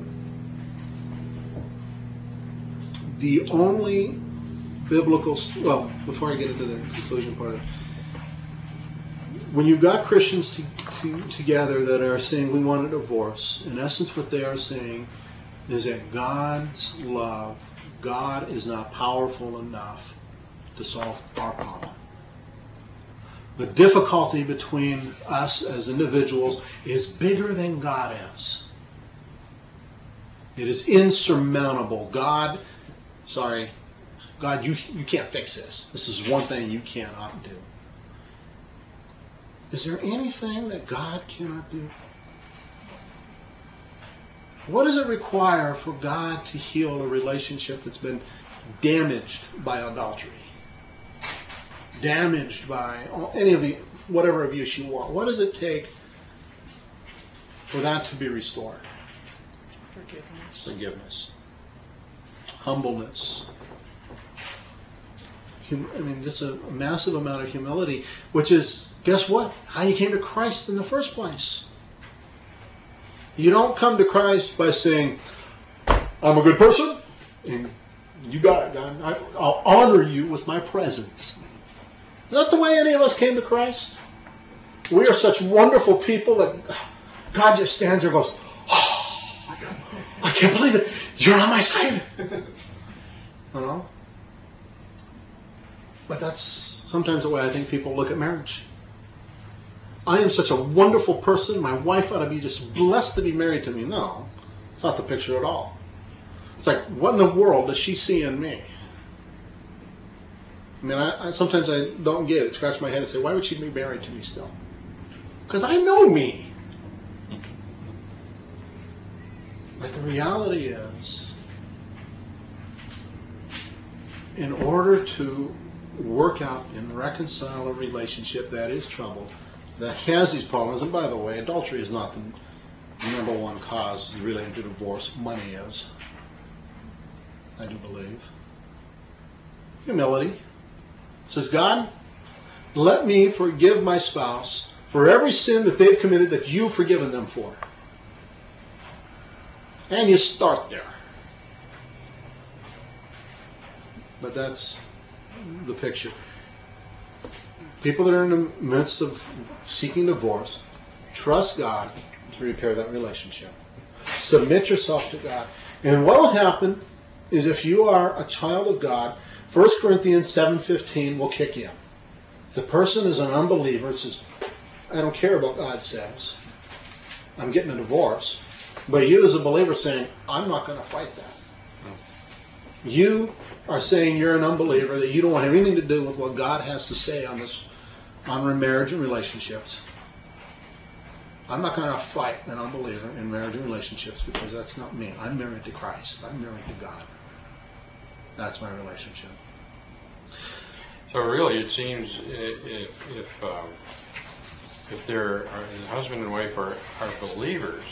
the only biblical, well, before I get into the conclusion part of it, when you've got Christians together that are saying we want a divorce, in essence what they are saying is that God's love, God is not powerful enough to solve our problem. The difficulty between us as individuals is bigger than God is. It is insurmountable. God, you can't fix this. This is one thing you cannot do. Is there anything that God cannot do? What does it require for God to heal a relationship that's been damaged by adultery? Damaged by any of the, whatever abuse you want. What does it take for that to be restored? Forgiveness. Humbleness. Just a massive amount of humility, which is, guess what? How you came to Christ in the first place. You don't come to Christ by saying, I'm a good person, and you got it, God. I'll honor you with my presence. Is that the way any of us came to Christ? We are such wonderful people that God just stands there and goes, oh, I can't believe it. You're on my side. You know? But that's sometimes the way I think people look at marriage. I am such a wonderful person. My wife ought to be just blessed to be married to me. No, it's not the picture at all. It's like, what in the world does she see in me? I sometimes I don't get it. Scratch my head and say, why would she be married to me still? Because I know me. But the reality is, in order to work out and reconcile a relationship that is troubled, that has these problems, and by the way, adultery is not the number one cause related to divorce. Money is. I do believe. Humility. It says, God, let me forgive my spouse for every sin that they've committed that you've forgiven them for. And you start there. But that's the picture. People that are in the midst of seeking divorce, trust God to repair that relationship. Submit yourself to God. And what will happen is, if you are a child of God, 1 Corinthians 7:15 will kick in. If the person is an unbeliever, it says, I don't care what God says. I'm getting a divorce. But you as a believer saying, I'm not going to fight that. You are saying you're an unbeliever, that you don't want anything to do with what God has to say on marriage and relationships. I'm not going to fight an unbeliever in marriage and relationships, because that's not me. I'm married to Christ. I'm married to God. That's my relationship. So really, it seems if they're husband and wife are believers,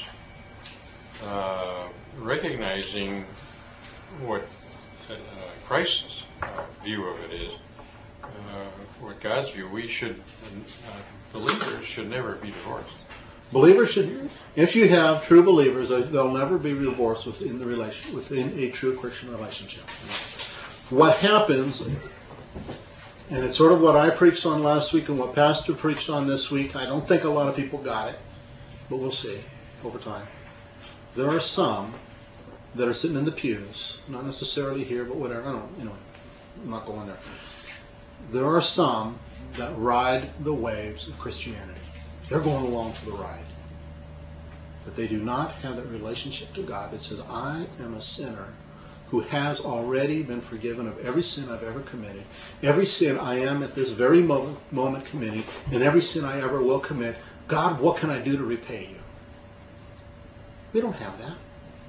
recognizing what Christ's view of it is, what God's view, believers should never be divorced. Believers should, if you have true believers, they'll never be divorced within a true Christian relationship. What happens, and it's sort of what I preached on last week and what Pastor preached on this week. I don't think a lot of people got it, but we'll see over time. There are some that are sitting in the pews, not necessarily here, but whatever. I'm not going there. There are some that ride the waves of Christianity. They're going along for the ride. But they do not have that relationship to God that says, I am a sinner who has already been forgiven of every sin I've ever committed, every sin I am at this very moment committing, and every sin I ever will commit. God, what can I do to repay you? We don't have that.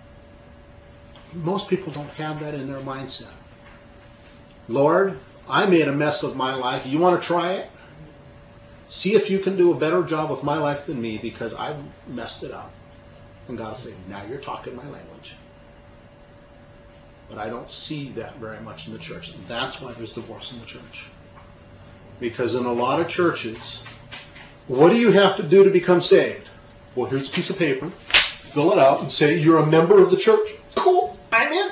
Most people don't have that in their mindset. Lord, I made a mess of my life. You want to try it? See if you can do a better job with my life than me because I've messed it up. And God will say, now you're talking my language. But I don't see that very much in the church. And that's why there's divorce in the church. Because in a lot of churches, what do you have to do to become saved? Well, here's a piece of paper. Fill it out and say you're a member of the church. Cool, I'm in.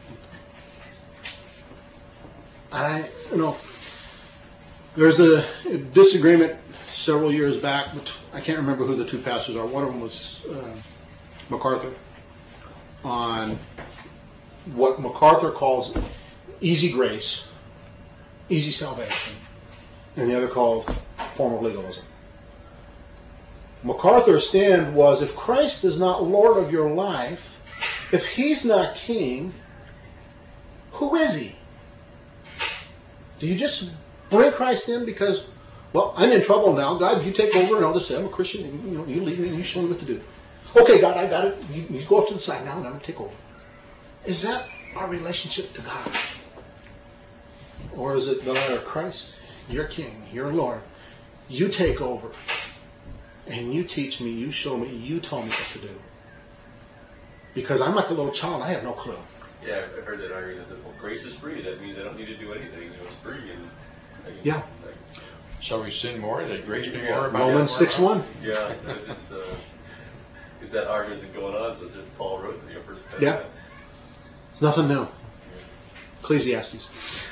There's a disagreement several years back. I can't remember who the two pastors are. One of them was MacArthur, on what MacArthur calls easy grace, easy salvation, and the other called form of legalism. MacArthur's stand was, if Christ is not Lord of your life, if he's not king, who is he? Do you just bring Christ in because, well, I'm in trouble now. God, you take over and I'll just say, I'm a Christian. And, you lead me and you show me what to do. Okay, God, I got it. You go up to the side now and I'm going to take over. Is that our relationship to God? Or is it the letter Christ, you're king, you're Lord. You take over. And you teach me, you show me, you tell me what to do. Because I'm like a little child, I have no clue. Yeah, I've heard that argument that, well, grace is free. That means I don't need to do anything. It's free. Yeah. Shall we sin more? That grace be more? Romans 6:1. Yeah, it's that argument that's going on, so that Paul wrote in the first page. Yeah. It's nothing new. Ecclesiastes.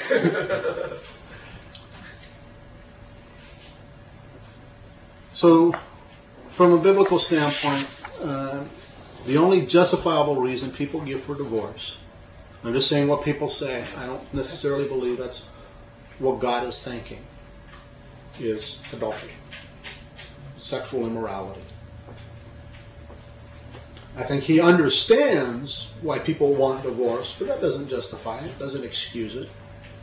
So, from a biblical standpoint, the only justifiable reason people give for divorce, I'm just saying what people say, I don't necessarily believe that's what God is thinking, is adultery, sexual immorality. I think he understands why people want divorce, but that doesn't justify it, doesn't excuse it.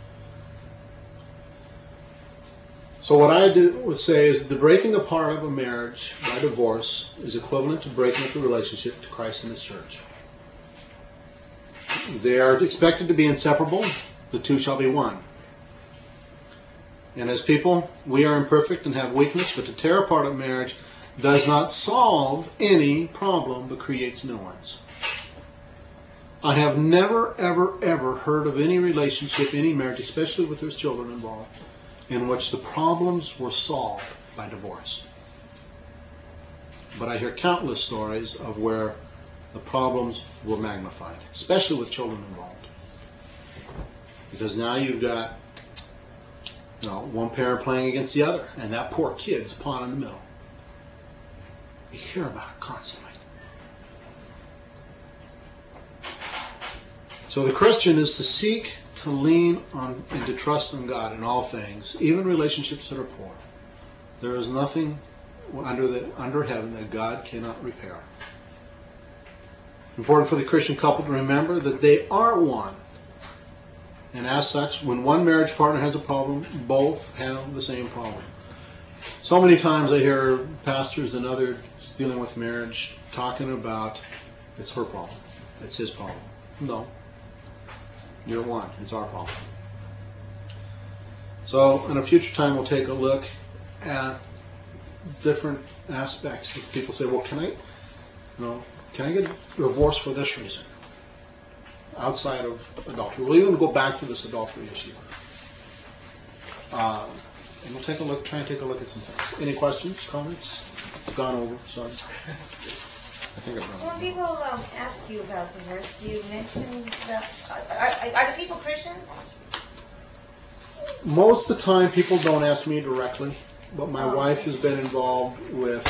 So what I would say is the breaking apart of a marriage by divorce is equivalent to breaking up the relationship to Christ and His church. They are expected to be inseparable. The two shall be one. And as people, we are imperfect and have weakness, but to tear apart a marriage does not solve any problem, but creates new ones. I have never, ever, ever heard of any relationship, any marriage, especially with there's children involved, in which the problems were solved by divorce. But I hear countless stories of where the problems were magnified, especially with children involved. Because now you've got one parent playing against the other, and that poor kid's pawn in the middle. You hear about it constantly. So the Christian is to seek to lean on and to trust in God in all things, even relationships that are poor. There is nothing under heaven that God cannot repair. Important for the Christian couple to remember that they are one. And as such, when one marriage partner has a problem, both have the same problem. So many times I hear pastors and others dealing with marriage talking about it's her problem, it's his problem. No. You're one. It's our problem. So in a future time we'll take a look at different aspects. People say, well, can I get divorced for this reason? Outside of adultery. We'll even go back to this adultery issue. And we'll take a look, try and take a look at some things. Any questions, comments? Gone over, sorry. I think I've When gone people ask you about divorce, do you mention that? Are the people Christians? Most of the time, people don't ask me directly, but my Oh. wife has been involved with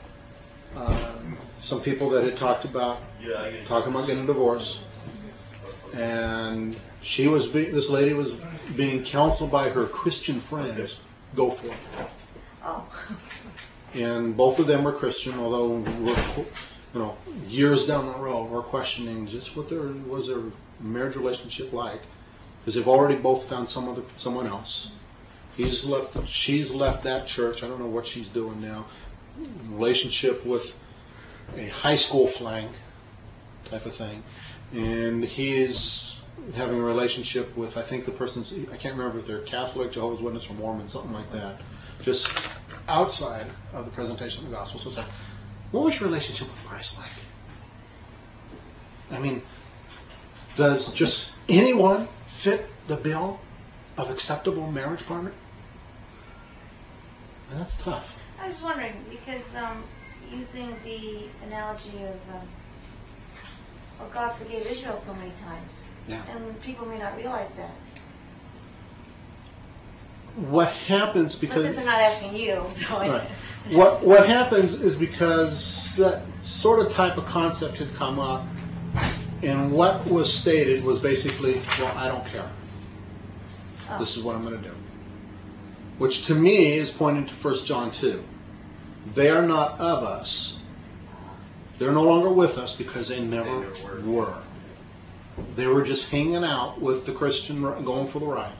some people that had talking about getting a divorce, and this lady was being counseled by her Christian friends. Go for it. Oh. And both of them were Christian, although we're, years down the road, we're questioning just what was their marriage relationship like, because they've already both found someone else. She's left that church. I don't know what she's doing now. Relationship with a high school fling type of thing, and he is having a relationship with, I think the person's, I can't remember if they're Catholic, Jehovah's Witness, or Mormon, something like that, just outside of the presentation of the gospel. So it's like, what was your relationship with Christ like? I mean, does just anyone fit the bill of acceptable marriage partner? And that's tough. I was wondering, because using the analogy of, well, God forgave Israel so many times. Yeah. And people may not realize that. What happens But because... since I'm not asking you, so Right. What happens is because that sort of type of concept had come up, and what was stated was basically, well, I don't care. Oh. This is what I'm going to do. Which to me is pointing to 1 John 2. They are not of us. They're no longer with us because they never were. They were just hanging out with the Christian, going for the ride.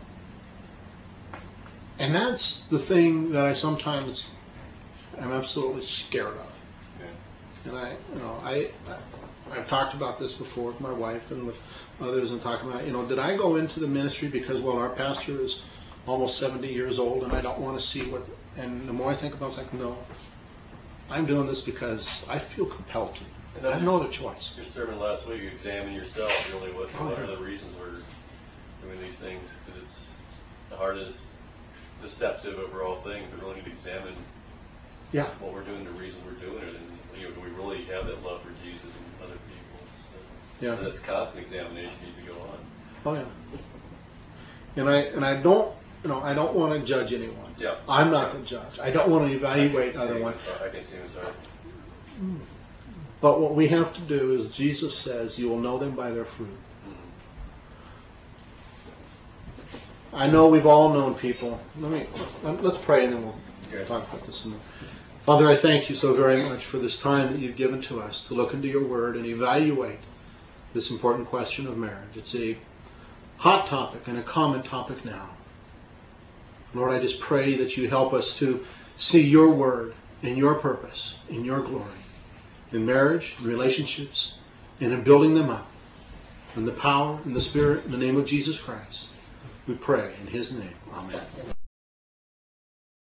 And that's the thing that I sometimes am absolutely scared of. Yeah. And I've talked about this before with my wife and with others, and talking about, did I go into the ministry because, well, our pastor is almost 70 years old and I don't want to see what, and the more I think about it, it's like, no, I'm doing this because I feel compelled to. I have no other choice. Your sermon last week, you examine yourself, really, what yeah. are the reasons we're doing these things, because the heart is deceptive over all things. We really need to examine Yeah. what we're doing, the reason we're doing it, and do we really have that love for Jesus and other people? Yeah. That's constant examination needs to go on. Oh yeah. And I don't, I don't want to judge anyone. Yeah. I'm not the judge. I don't want to evaluate other ones. I can see him as But what we have to do is, Jesus says, you will know them by their fruit. I know we've all known people. Let's pray and then we'll talk about this some more. Father, I thank you so very much for this time that you've given to us to look into your word and evaluate this important question of marriage. It's a hot topic and a common topic now. Lord, I just pray that you help us to see your word and your purpose and your glory in marriage, in relationships, and in building them up. In the power and the Spirit, in the name of Jesus Christ, we pray in his name. Amen.